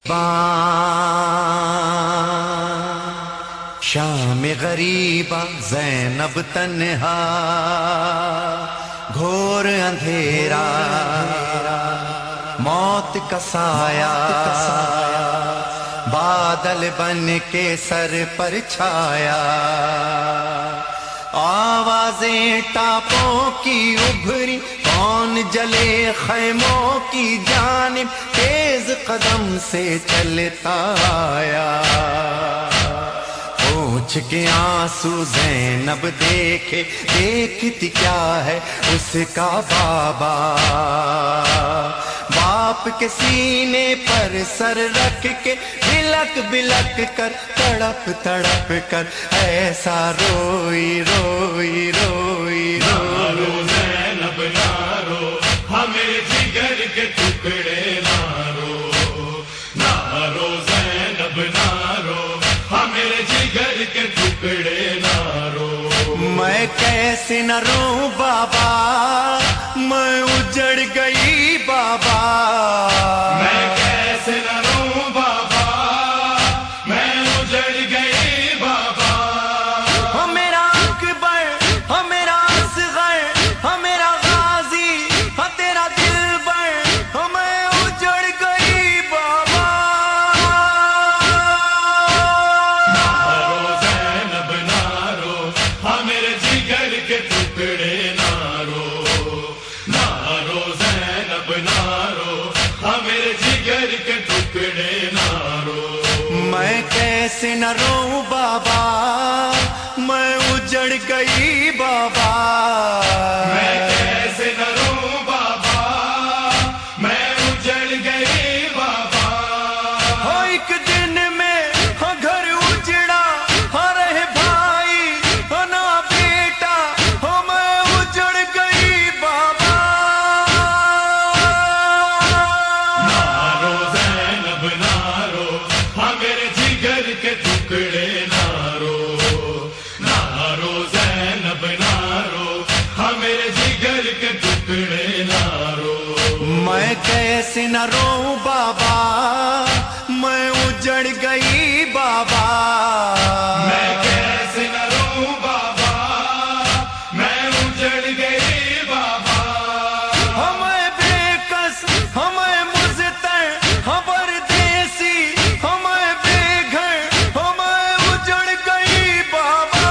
شام غریبا زینب تنہا، گھور اندھیرا موت کا سایہ، بادل بن کے سر پر چھایا، آوازیں ٹاپوں کی ابھری، کون جلے خیموں کی جانب، تیز قدم سے چلتا آیا، پوچھ کے آنسو زینب دیکھے، دیکھتی کیا ہے اس کا بابا، باپ کے سینے پر سر رکھ کے، بلک بلک کر، تڑپ تڑپ کر، ایسا روئی روئی روئی نارو زینب نارو، ہمیں جگر کے ٹکڑے نارو، نارو زینب نارو، ہمیں جگر کے ٹکڑے نارو، میں کیسے نہ روں بابا، میں اجڑ گئی بابا، میں کیسے نہ روں بابا، میں اجڑ گئی بابا، ہو میرا اکبر، ہو میرا اصغر، ہو میرا غازی، ہو تیرا دلبر، ہو میں اجڑ گئی بابا، نارو زینب نارو، ہمیں جگر کے ٹکڑے نارو، نارو زینب نارو، ہمیں جگر کے ٹکڑے نارو، میں کیسے نہ روں بابا، میں اجڑ گئی بابا، میں کیسے نہ روں بابا، میں اجڑ گئی بابا، ہو ایک دن میں ہو گھر اجڑا، ہو رہے بھائی، ہو نہ بیٹا، ہو میں اجڑ گئی بابا، نارو زینب نارو، ہمیں جگر کے ٹکڑے نارو، نارو زینب نارو، ہمیں جگر کے ٹکڑے نارو، میں کیسے نہ روں بابا، میں اجڑ گئی بابا، میں کیسے نہ روں بابا، میں اجڑ گئی بابا، ہمیں بے کس، ہمیں مزتر، ہم پردیسی، ہمیں بے گھر، ہمیں اجڑ گئی بابا،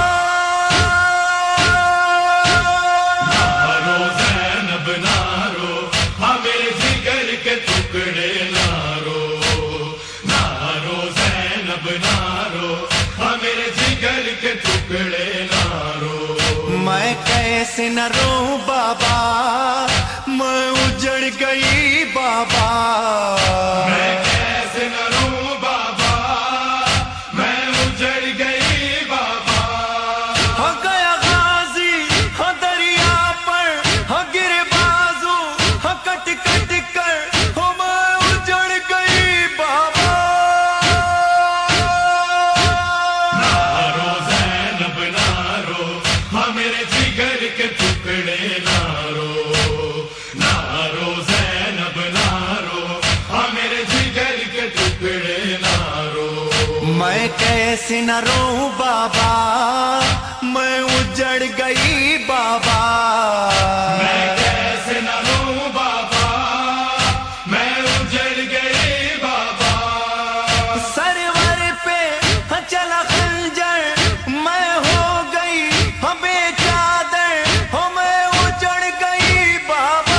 نارو زینب نارو، ہمیں جگر کے ٹکڑے نارو، نارو زینب نارو، ہمیں جگر کے ٹکڑے نارو، میں کیسے نہ روں بابا، میں اجڑ گئی بابا، میں کیسے نہ روں بابا، میں اجڑ گئی بابا، ہو گیا غازی، ہو دریا پر، ہو گرے بازو، ہو کٹ کٹ کر، ہو میں اجڑ گئی بابا، نارو زینب نارو، ہمیں جگر کے ٹکڑے نارو، نارو زینب نارو، ہمیں جگر کے ٹکڑے نارو، میں کیسے نہ روں بابا، میں اجڑ گئی بابا، میں کیسے نہ روں بابا، میں اجڑ گئی بابا، سرور پہ چلا خنجر، میں ہو گئی بے چادر، ہو میں اجڑ گئی بابا،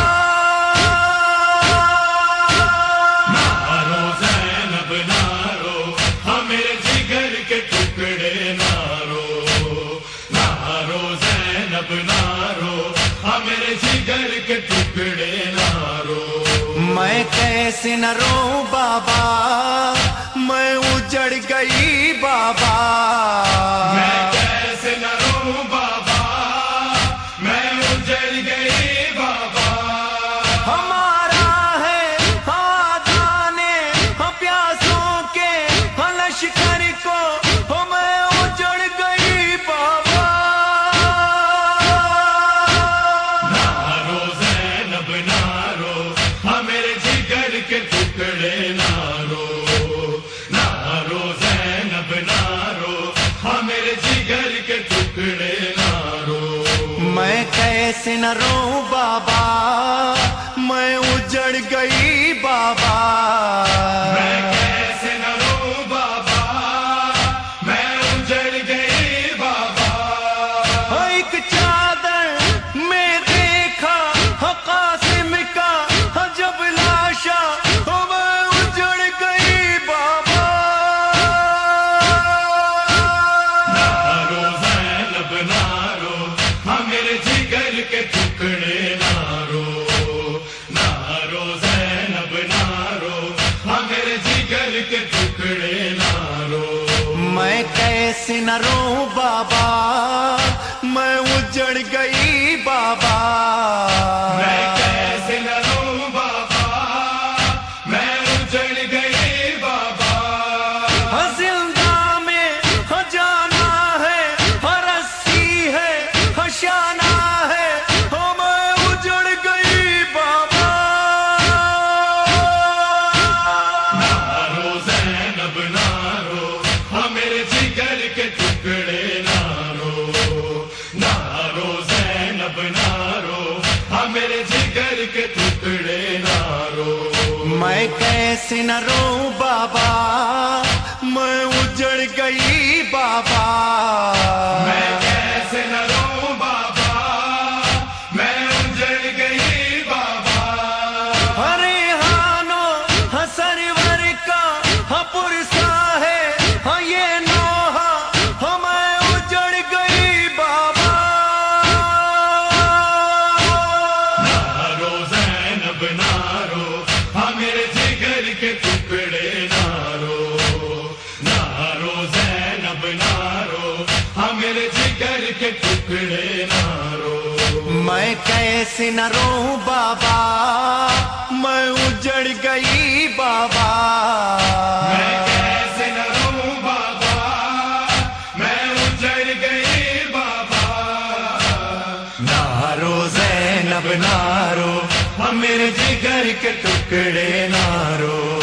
نارو زینب نارو، ہمیں جگر کے ٹکڑے نارو، نارو زینب نارو، ہمیں جگر کے ٹکڑے نارو، میں کیسے نہ روں بابا، میں اجڑ گئی بابا، میں کیسے نہ روں بابا، میں اجڑ گئی بابا، ہمارا ہے آدانے پیاسوں کے لشکر کو، ہو میں اجڑ گئی بابا، نارو زینب نارو، ہمیں جگر کے ٹکڑے نارو، कैसे न रोऊं बाबा, मैं उजड़ गई बाबा। मैं कैसे न रोऊं बाबा, मैं उजड़ गई बाबा। एक चादर में देखा कासिम का जब लाशा, मैं उजड़ गई बाबा। नारो ज़ैनब नारो, हाँ मेरे जिगर के टुकड़े नारो। नारो ज़ैनब नारो, हाँ मेरे जिगर के टुकड़े नारो। मैं कैसे न रोऊं बाबा, मैं उजड़ गई बाबा। मैं कैसे न रोऊं बाबा, मैं उजड़ गई बाबा। जिंदा में जाना है, रस्सी है, शाना है, मैं उजड़ गई बाबा। नारो ज़ैनब नारो, हाँ मेरे जिगर के टुकड़े नारो। नारो ज़ैनब नारो, हाँ मेरे जिगर के टुकड़े नारो। मैं कैसे न रोऊं बाबा, मैं उजड़ गई बाबा। मैं कैसे न रोऊं बाबा, मैं उजड़ गई बाबा। हरे हानो सरवर का पुरसा है, ये नोहा मैं उजड़ गई बाबा। नारो ज़ैनब नारो, हाँ मेरे जिगर के टुकड़े नारो। नारो ज़ैनब नारो, हाँ मेरे जिगर के टुकड़े नारो। मैं कैसे न रोऊं बाबा, मैं उजड़ गई बाबा। मैं कैसे न रोऊं बाबा, मैं उजड़ गई बाबा। नारो ज़ैनब नारो, मेरे जिगर के टुकड़े नारो।